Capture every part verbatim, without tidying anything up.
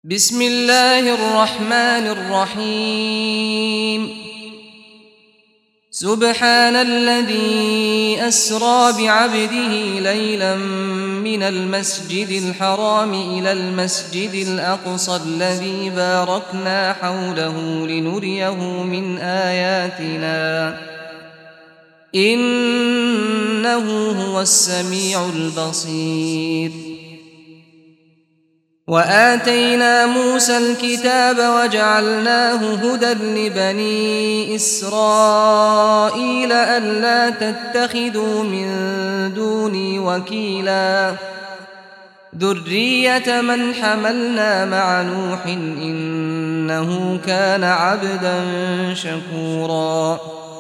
بسم الله الرحمن الرحيم سبحان الذي أسرى بعبده ليلا من المسجد الحرام إلى المسجد الأقصى الذي باركنا حوله لنريه من آياتنا إنه هو السميع البصير. وآتينا موسى الكتاب وجعلناه هدى لبني إسرائيل ألا تتخذوا من دوني وكيلا ذرية من حملنا مع نوح إنه كان عبدا شكورا.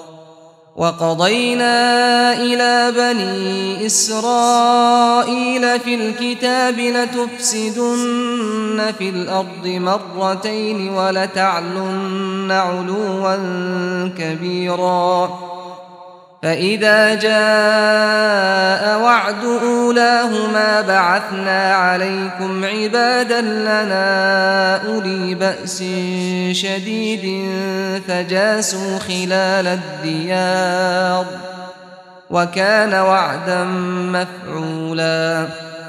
وقضينا إلى بني إسرائيل في الكتاب لتفسدن في الأرض مرتين ولتعلن علوا كبيرا. فإذا جاء وعد أولاهما بعثنا عليكم عبادا لنا أولي بأس شديد فجاسوا خلال الديار وكان وعدا مفعولا.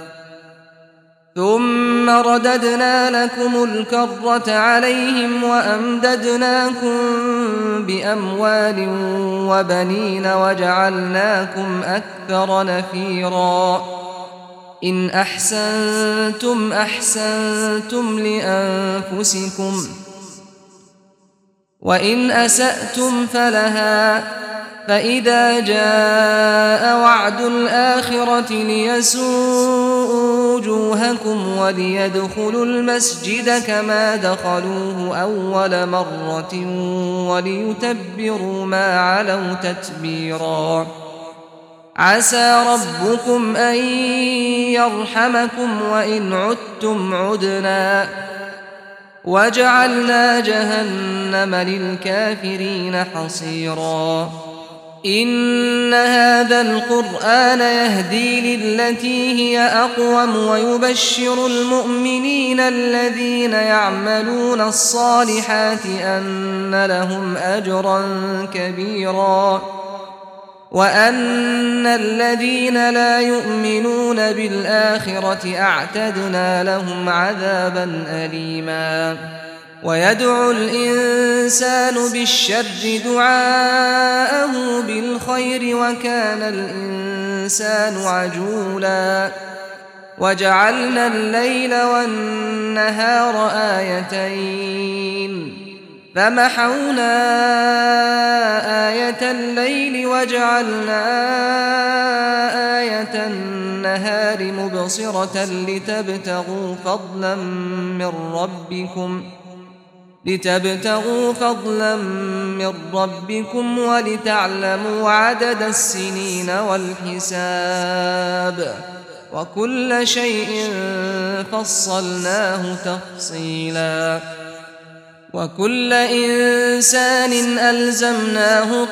ثم رددنا لكم الكرة عليهم وأمددناكم بأموال وبنين وجعلناكم أكثر نفيرا. إن أحسنتم أحسنتم لأنفسكم وإن أسأتم فلها. فإذا جاء وعد الآخرة ليسوءوا وجوهكم وليدخلوا المسجد كما دخلوه أول مرة وليتبروا ما علوا تتبيرا. عسى ربكم أن يرحمكم وإن عدتم عدنا وجعلنا جهنم للكافرين حصيرا. إن هذا القرآن يهدي للتي هي أقوم ويبشر المؤمنين الذين يعملون الصالحات أن لهم أجرا كبيرا وأن الذين لا يؤمنون بالآخرة أعتدنا لهم عذابا أليما. ويدعو الإنسان بالشر دعاءه بالخير وكان الإنسان عجولا. وجعلنا الليل والنهار آيتين فمحونا آية الليل وجعلنا آية النهار مبصرة لتبتغوا فضلا من ربكم لتبتغوا فضلا من ربكم ولتعلموا عدد السنين والحساب وكل شيء فصلناه تفصيلا. وكل إنسان ألزمناه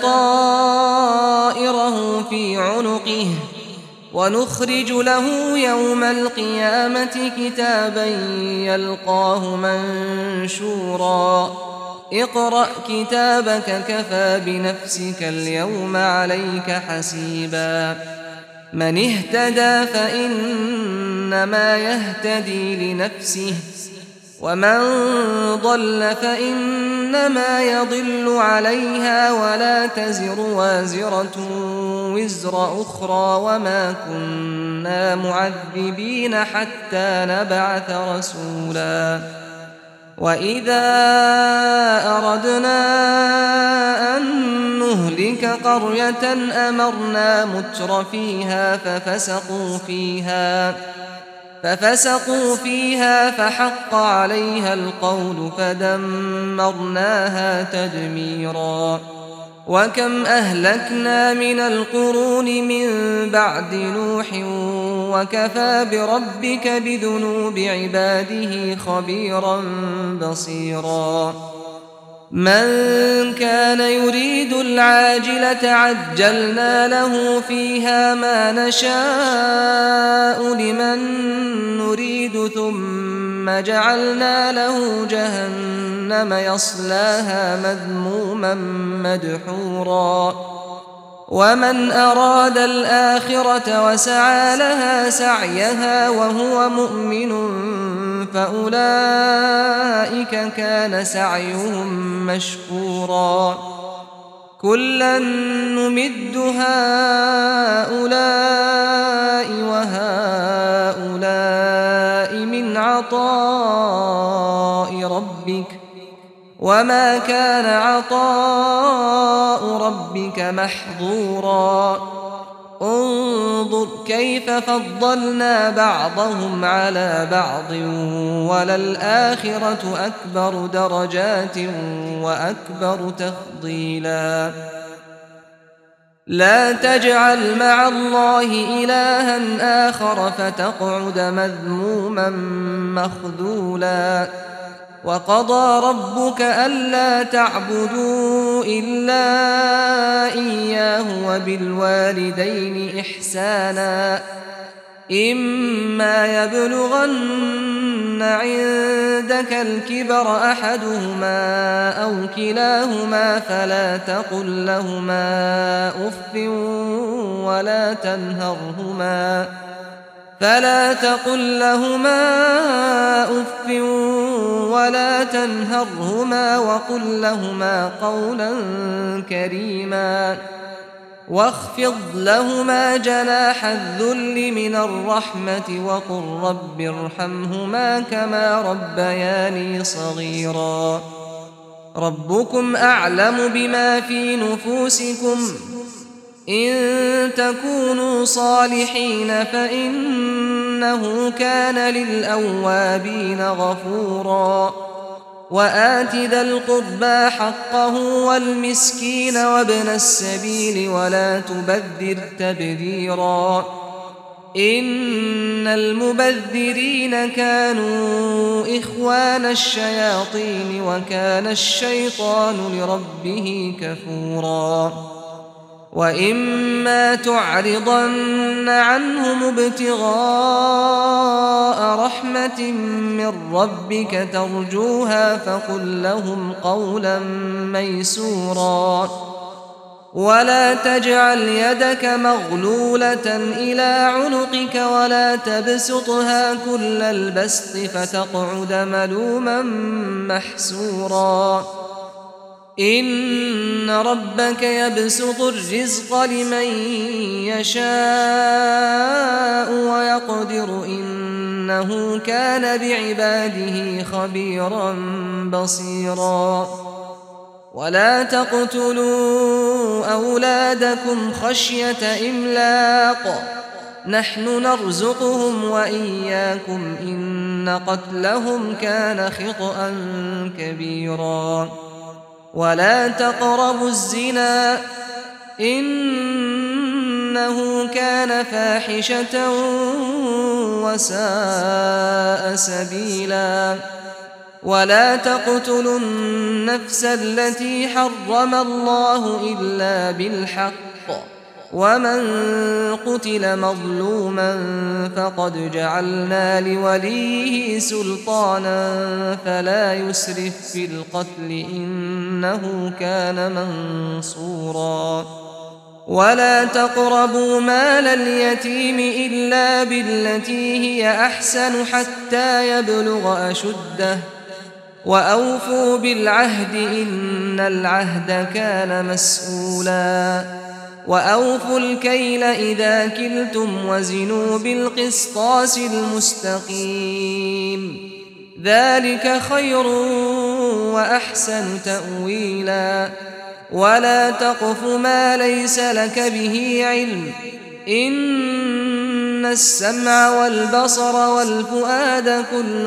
طائره في عنقه ونخرج له يوم القيامة كتابا يلقاه منشورا. اقرأ كتابك كفى بنفسك اليوم عليك حسيبا. من اهتدى فإنما يهتدي لنفسه ومن ضل فإنما يضل عليها ولا تزر وازرة وزر أخرى وما كنا معذبين حتى نبعث رسولا. وإذا أردنا أن نهلك قرية أمرنا متر فيها ففسقوا فيها ففسقوا فيها فحق عليها القول فدمرناها تدميرا. وكم أهلكنا من القرون من بعد نوح وكفى بربك بذنوب عباده خبيرا بصيرا. من كان يريد العاجلة عجلنا له فيها ما نشاء لمن نريد ثم ثم جعلنا له جهنم يصلاها مذموما مدحورا ومن أراد الآخرة وسعى لها سعيها وهو مؤمن فأولئك كان سعيهم مشكورا كلا نمد هؤلاء وهؤلاء من عطاء ربك وما كان عطاء ربك محظورا انظر كيف فضلنا بعضهم على بعض وللآخرة أكبر درجات وأكبر تفضيلا لا تجعل مع الله إلها آخر فتقعد مذموما مخذولا وقضى ربك ألا تعبدوا إلا إياه وبالوالدين إحسانا إما يبلغن عندك الكبر أحدهما أو كلاهما فلا تقل لهما أف ولا تنهرهما فلا تقل لهما أف ولا تنهرهما وقل لهما قولا كريما واخفض لهما جناح الذل من الرحمة وقل رب ارحمهما كما ربياني صغيرا ربكم أعلم بما في نفوسكم إن تكونوا صالحين فإنه كان للأوابين غفورا وآت ذا القربى حقه والمسكين وابن السبيل ولا تبذر تبذيرا إن المبذرين كانوا إخوان الشياطين وكان الشيطان لربه كفورا وإما تعرضن عنهم ابتغاء رحمة من ربك ترجوها فقل لهم قولا ميسورا ولا تجعل يدك مغلولة إلى عنقك ولا تبسطها كل البسط فتقعد ملوما محسورا إن ربك يبسط الرزق لمن يشاء ويقدر إنه كان بعباده خبيرا بصيرا ولا تقتلوا أولادكم خشية إملاق نحن نرزقهم وإياكم إن قتلهم كان خطأ كبيرا ولا تقربوا الزنا إنه كان فاحشة وساء سبيلا ولا تقتلوا النفس التي حرم الله إلا بالحق ومن قتل مظلوما فقد جعلنا لوليه سلطانا فلا يسرف في القتل إنه كان منصورا ولا تقربوا مال اليتيم إلا بالتي هي أحسن حتى يبلغ أشده وأوفوا بالعهد إن العهد كان مسؤولا وأوفوا الكيل إذا كلتم وزنوا بالقسطاس المستقيم ذلك خير وأحسن تأويلا ولا تقف ما ليس لك به علم إن السمع والبصر والفؤاد كل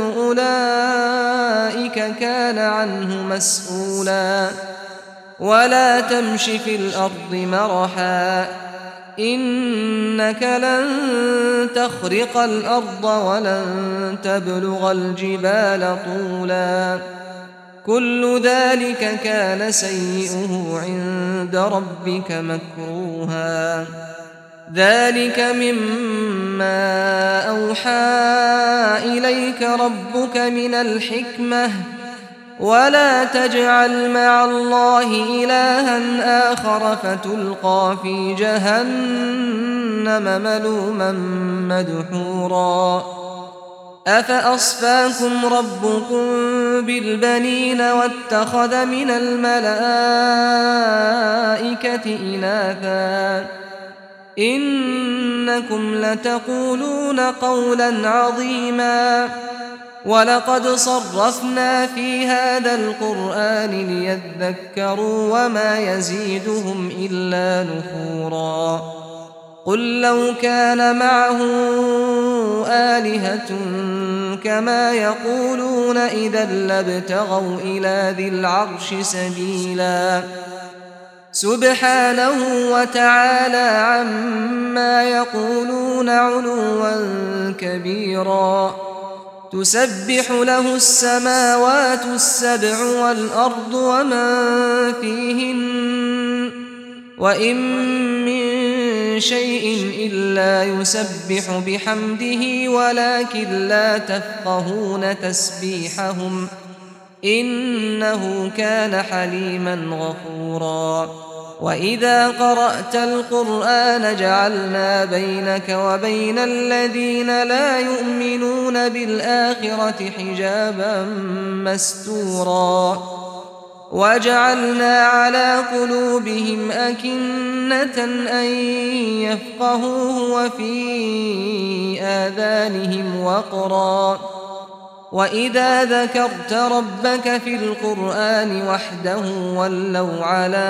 أولئك كان عنه مسؤولا ولا تمش في الأرض مرحا إنك لن تخرق الأرض ولن تبلغ الجبال طولا كل ذلك كان سيئه عند ربك مكروها ذلك مما أوحى إليك ربك من الحكمة ولا تجعل مع الله إلها آخر فتلقى في جهنم ملوما مدحورا أفأصفاكم ربكم بالبنين واتخذ من الملائكة إناثا إنكم لتقولون قولا عظيما ولقد صرفنا في هذا القرآن ليذكروا وما يزيدهم إلا نفورا قل لو كان معه آلهة كما يقولون إذا لابتغوا إلى ذي العرش سبيلا سبحانه وتعالى عما يقولون علوا كبيرا تسبح له السماوات السبع والأرض ومن فيهن وإن من شيء إلا يسبح بحمده ولكن لا تفقهون تسبيحهم إنه كان حليما غفورا وإذا قرأت القرآن جعلنا بينك وبين الذين لا يؤمنون بالآخرة حجابا مستورا وجعلنا على قلوبهم أكنة أن يفقهوه وفي آذانهم وقرا وإذا ذكرت ربك في القرآن وحده ولوا على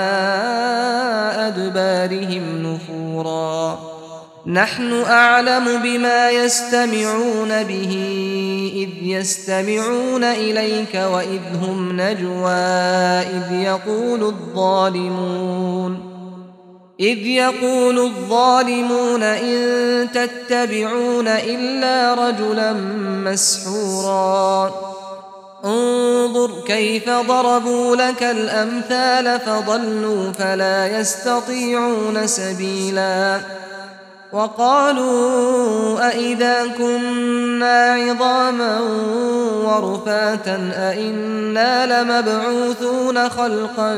أدبارهم نفورا نحن أعلم بما يستمعون به إذ يستمعون إليك وإذ هم نجوى إذ يقول الظالمون إذ يقول الظالمون إن تتبعون إلا رجلا مسحورا انظر كيف ضربوا لك الأمثال فضلوا فلا يستطيعون سبيلا وقالوا أئذا كنا عظاما ورفاتا أئنا لمبعوثون خلقا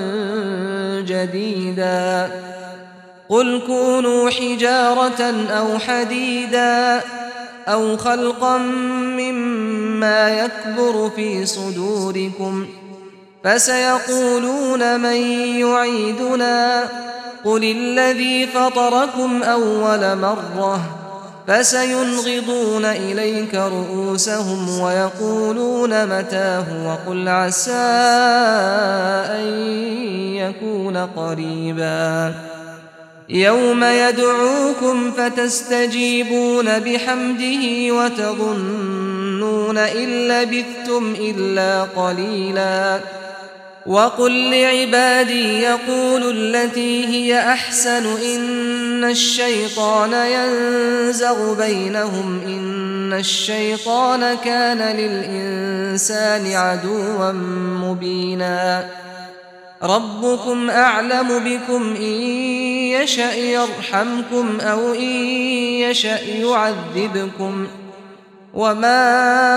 جديدا قل كونوا حجارة أو حديدا أو خلقا مما يكبر في صدوركم فسيقولون من يعيدنا قل الذي فطركم أول مرة فسينغضون إليك رؤوسهم ويقولون متاه وقل عسى أن يكون قريبا يوم يدعوكم فتستجيبون بحمده وتظنون إن لبثتم إلا قليلا وقل لعبادي يقولوا التي هي أحسن إن الشيطان ينزغ بينهم إن الشيطان كان للإنسان عدوا مبينا ربكم أعلم بكم إن يشأ يرحمكم أو إن يشأ يعذبكم وما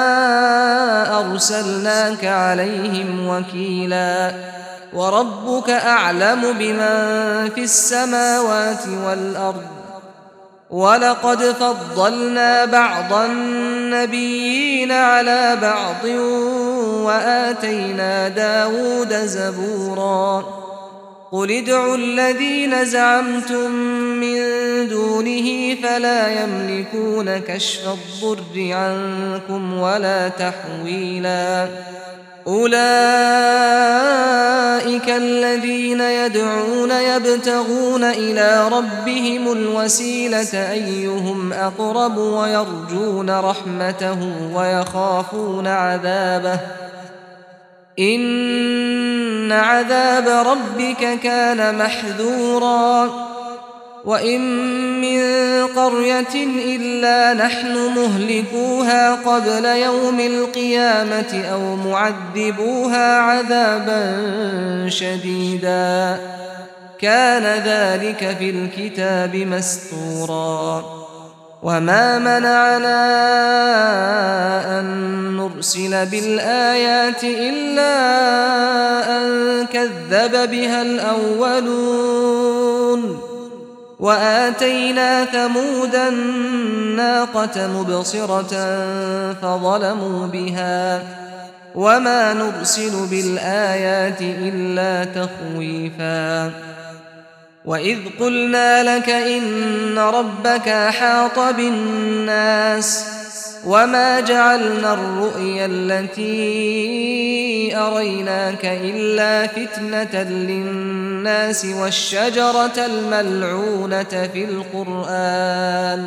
أرسلناك عليهم وكيلا وربك أعلم بمن في السماوات والأرض ولقد فضلنا بعض النبيين على بعض وآتينا داود زبورا قل ادعوا الذين زعمتم من دونه فلا يملكون كشف الضر عنكم ولا تحويلا أولئك الذين يدعون يبتغون إلى ربهم الوسيلة أيهم أقرب ويرجون رحمته ويخافون عذابه إن عذاب ربك كان محذورا وإن من قرية إلا نحن مهلكوها قبل يوم القيامة أو معذبوها عذابا شديدا كان ذلك في الكتاب مسطورا وما منعنا أن نرسل بالآيات إلا أن كذب بها الأولون وآتينا ثمود الناقة مبصرة فظلموا بها وما نرسل بالآيات إلا تخويفا وإذ قلنا لك إن ربك أحاط بالناس وما جعلنا الرؤيا التي أريناك إلا فتنة للناس والشجرة الملعونة في القرآن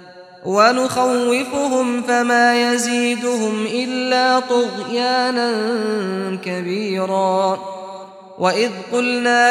ونخوفهم فما يزيدهم إلا طغيانا كبيرا وإذ قلنا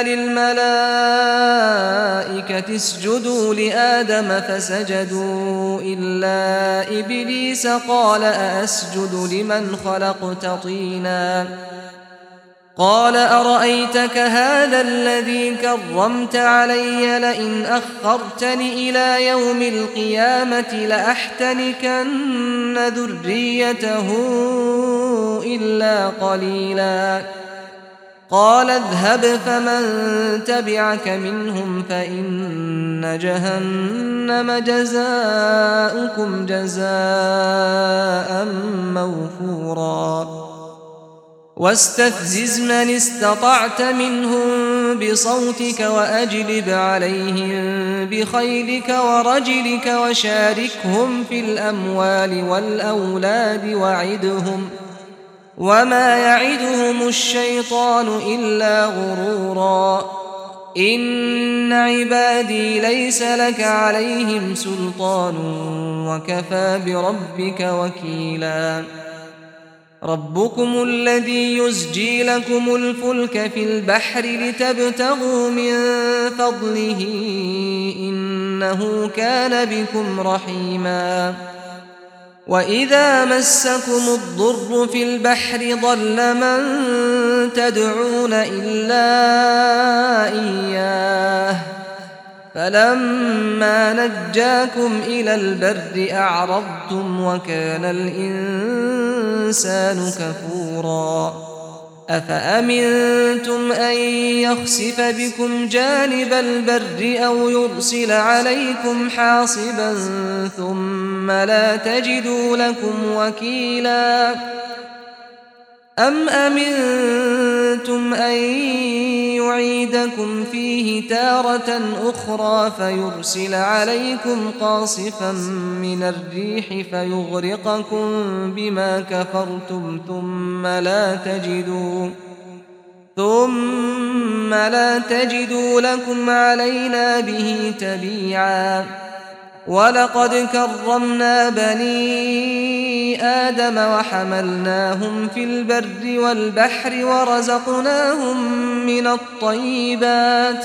للملائكة اسجدوا لآدم فسجدوا إلا إبليس قال أأسجد لمن خلقت طينا قال أرأيتك هذا الذي كرمت علي لئن أخرتني إلى يوم القيامة لأحتنكن ذريته إلا قليلا قال اذهب فمن تبعك منهم فإن جهنم جزاؤكم جزاء موفورا واستفزز من استطعت منهم بصوتك وأجلب عليهم بخيلك ورجلك وشاركهم في الأموال والأولاد وعدهم وما يعدهم الشيطان إلا غرورا إن عبادي ليس لك عليهم سلطان وكفى بربك وكيلا ربكم الذي يزجي لكم الفلك في البحر لتبتغوا من فضله إنه كان بكم رحيما وإذا مسكم الضر في البحر ضل من تدعون إلا إياه فلما نجاكم إلى البر أعرضتم وكان الإنسان كفورا أفأمنتم أن يخسف بكم جانب البر أو يرسل عليكم حاصبا ثم لا تجدوا لكم وكيلا أم أمنتم أن يعيدكم فيه تارة أخرى فيرسل عليكم قاصفا من الريح فيغرقكم بما كفرتم ثم لا تجدوا ثم لا تجدوا لكم علينا به تبيعا ولقد كرمنا بني آدم وحملناهم في البر والبحر ورزقناهم من الطيبات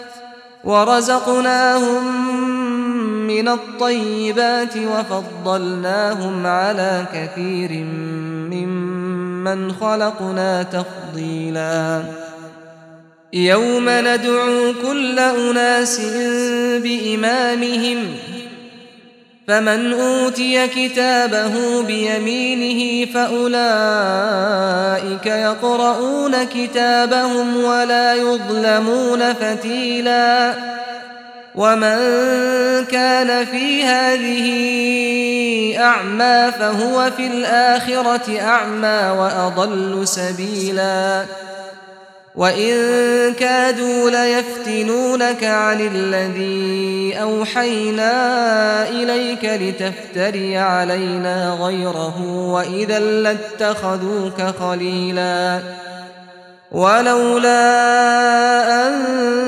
ورزقناهم من الطيبات وفضلناهم على كثير ممن خلقنا تفضيلا يوم ندعو كل أناس بإمامهم فمن أوتي كتابه بيمينه فأولئك يقرؤون كتابهم ولا يظلمون فتيلا ومن كان في هذه أعمى فهو في الآخرة أعمى وأضل سبيلا وإن كادوا ليفتنونك عن الذي أوحينا إليك لتفتري علينا غيره وإذا لاتخذوك خليلا ولولا أن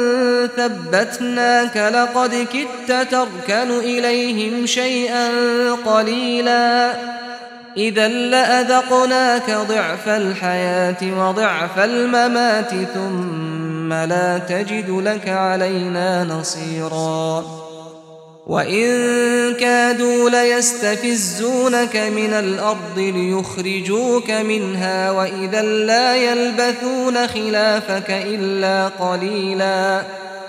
ثبتناك لقد كدت تركن إليهم شيئا قليلا إذا لأذقناك ضعف الحياة وضعف الممات ثم لا تجد لك علينا نصيرا وإن كادوا ليستفزونك من الأرض ليخرجوك منها وإذا لا يلبثون خلافك إلا قليلا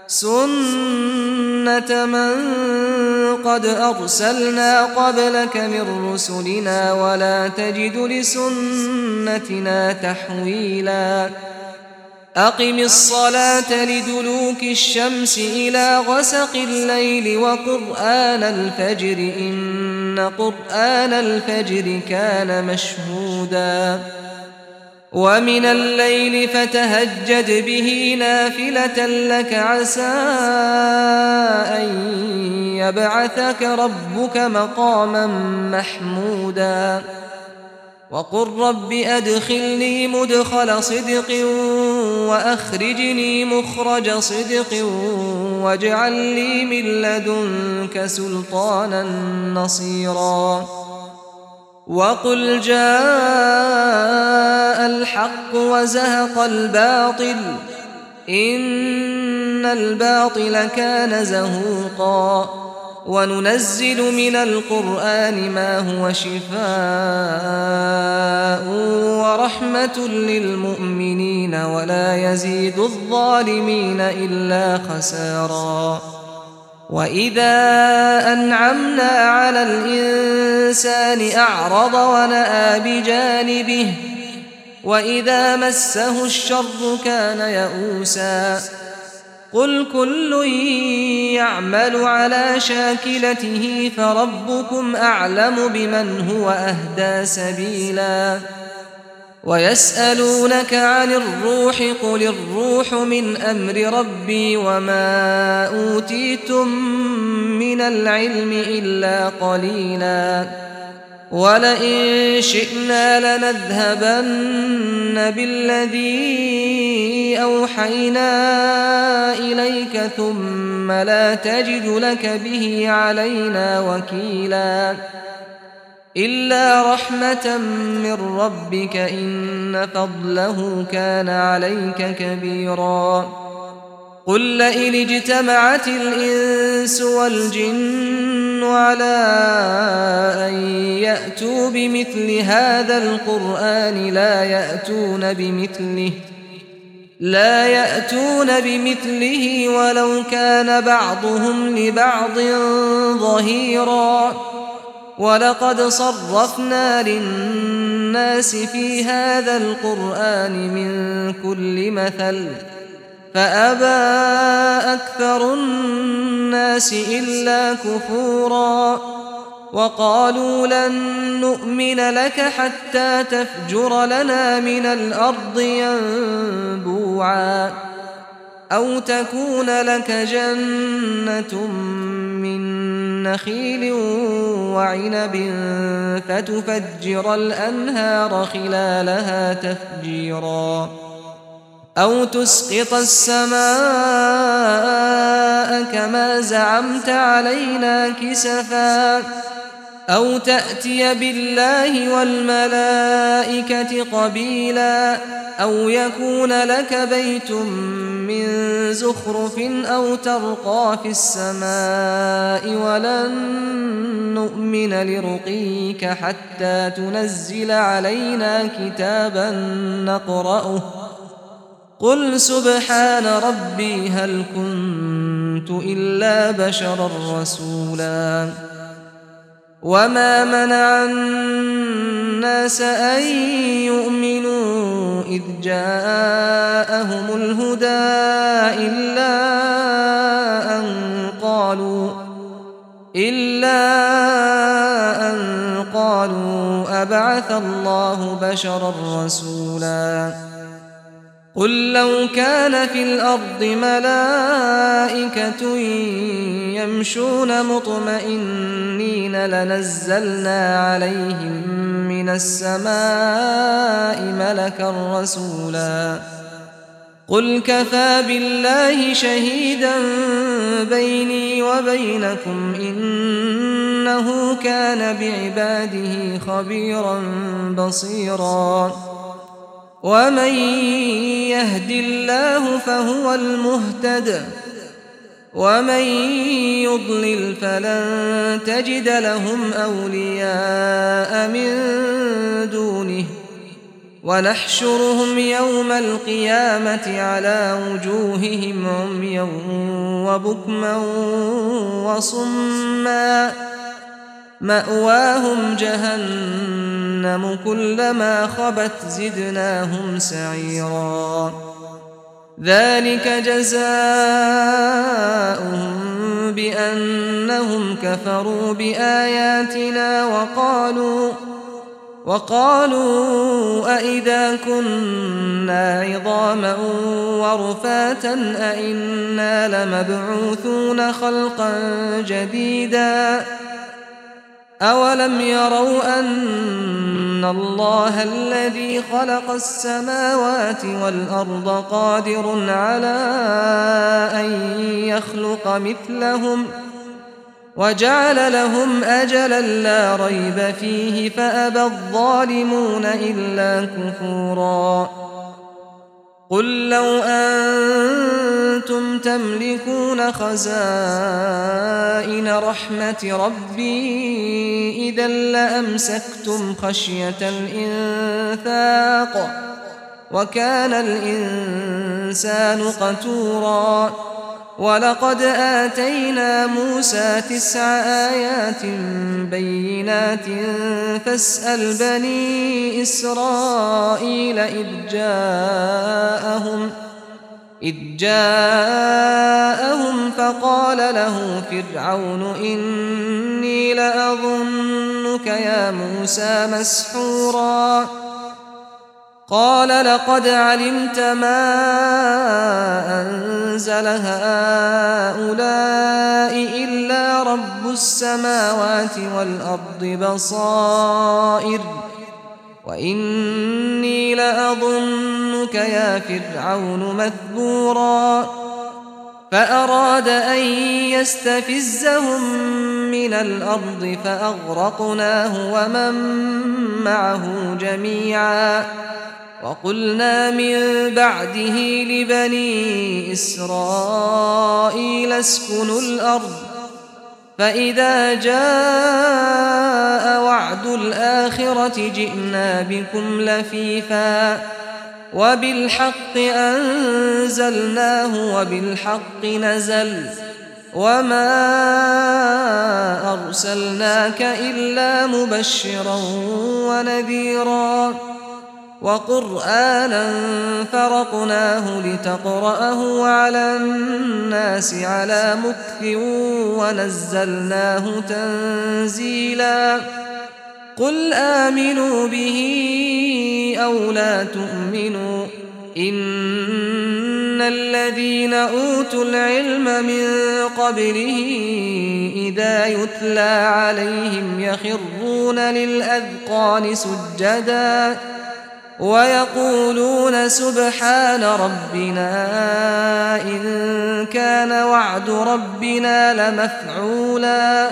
سنة من قد أرسلنا قبلك من رسلنا ولا تجد لسنتنا تحويلا أقم الصلاة لدلوك الشمس إلى غسق الليل وقرآن الفجر إن قرآن الفجر كان مشهودا ومن الليل فتهجد به نافلة لك عسى أن يبعثك ربك مقاما محمودا وقل رب أدخلني مدخل صدق وأخرجني مخرج صدق واجعل لي من لدنك سلطانا نصيرا وقل جاء الحق وزهق الباطل إن الباطل كان زهوقا وننزل من القرآن ما هو شفاء ورحمة للمؤمنين ولا يزيد الظالمين إلا خسارا وإذا أنعمنا على الإنسان أعرض ونأى بجانبه وإذا مسه الشر كان يئوسا قل كل يعمل على شاكلته فربكم أعلم بمن هو أهدى سبيلا ويسألونك عن الروح قل الروح من أمر ربي وما أوتيتم من العلم إلا قليلا ولئن شئنا لنذهبن بالذي أوحينا إليك ثم لا تجد لك به علينا وكيلا إلا رحمة من ربك إن فضله كان عليك كبيرا قل لئن اجتمعت الإنس والجن على أن يأتوا بمثل هذا القرآن لا يأتون بمثله لا يأتون بمثله ولو كان بعضهم لبعض ظهيرا ولقد صرفنا للناس في هذا القرآن من كل مثل فأبى أكثر الناس إلا كفورا وقالوا لن نؤمن لك حتى تفجر لنا من الأرض ينبوعا أو تكون لك جنة من نخيل وعنب فتفجر الأنهار خلالها تفجيرا أو تسقط السماء كما زعمت علينا كسفا أو تأتي بالله والملائكة قبيلا أو يكون لك بيت من زخرف أو ترقى في السماء ولن نؤمن لرقيك حتى تنزل علينا كتابا نقرأه قل سبحان ربي هل كنت إلا بشرا رسولا وما منع الناس أن يؤمنوا إذ جاءهم الهدى إلا أن قالوا إلا أن قالوا أبعث الله بشرا رسولا قل لو كان في الأرض ملائكة يمشون مطمئنين لنزلنا عليهم من السماء ملكا رسولا قل كفى بالله شهيدا بيني وبينكم إنه كان بعباده خبيرا بصيرا ومن يهد الله فهو المهتد ومن يضلل فلن تجد لهم أولياء من دونه ونحشرهم يوم القيامة على وجوههم عميا وبكما وصما مأواهم جهنم كلما خبت زدناهم سعيرا ذلك جزاؤهم بأنهم كفروا بآياتنا وقالوا وقالوا أئذا كنا عظاما ورفاتا أئنا لمبعوثون خلقا جديدا أولم يروا أن الله الذي خلق السماوات والأرض قادر على أن يخلق مثلهم وجعل لهم أجلا لا ريب فيه فأبى الظالمون إلا كفورا قل لو أنتم تملكون خزائن رحمة ربي إذا لأمسكتم خشية الإنفاق وكان الإنسان قتورا ولقد آتينا موسى تسع آيات بينات فاسأل بني إسرائيل إذ جاءهم إذ جاءهم فقال له فرعون إني لأظنك يا موسى مسحورا قال لقد علمت ما أنزل هؤلاء إلا رب السماوات والأرض بصائر وإني لأظنك يا فرعون مثبورا فأراد أن يستفزهم من الأرض فأغرقناه ومن معه جميعا وقلنا من بعده لبني إسرائيل اسكنوا الأرض فإذا جاء وعد الآخرة جئنا بكم لفيفا وبالحق أنزلناه وبالحق نزل وما أرسلناك إلا مبشرا ونذيرا وقرآنا فرقناه لتقرأه على الناس على مكث ونزلناه تنزيلا قل آمنوا به أو لا تؤمنوا إن الذين أوتوا العلم من قبله إذا يتلى عليهم يخرون للأذقان سجدا ويقولون سبحان ربنا إن كان وعد ربنا لمفعولا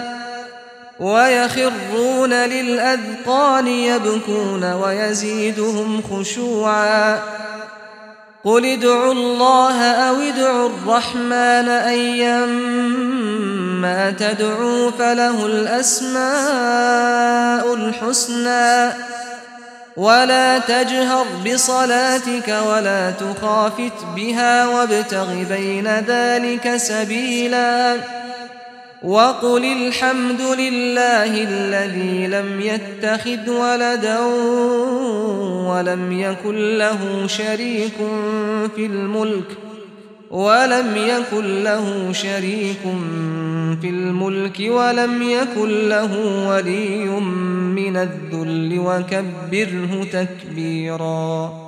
ويخرون للأذقان يبكون ويزيدهم خشوعا قل ادعوا الله أو ادعوا الرحمن أيما تدعوا فله الأسماء الحسنى ولا تجهر بصلاتك ولا تخافت بها وابتغ بين ذلك سبيلا وقل الحمد لله الذي لم يتخذ ولدا ولم يكن له شريك في الملك ولم يكن له شريك في الملك ولم يكن له ولي من الذل وكبره تكبيرا.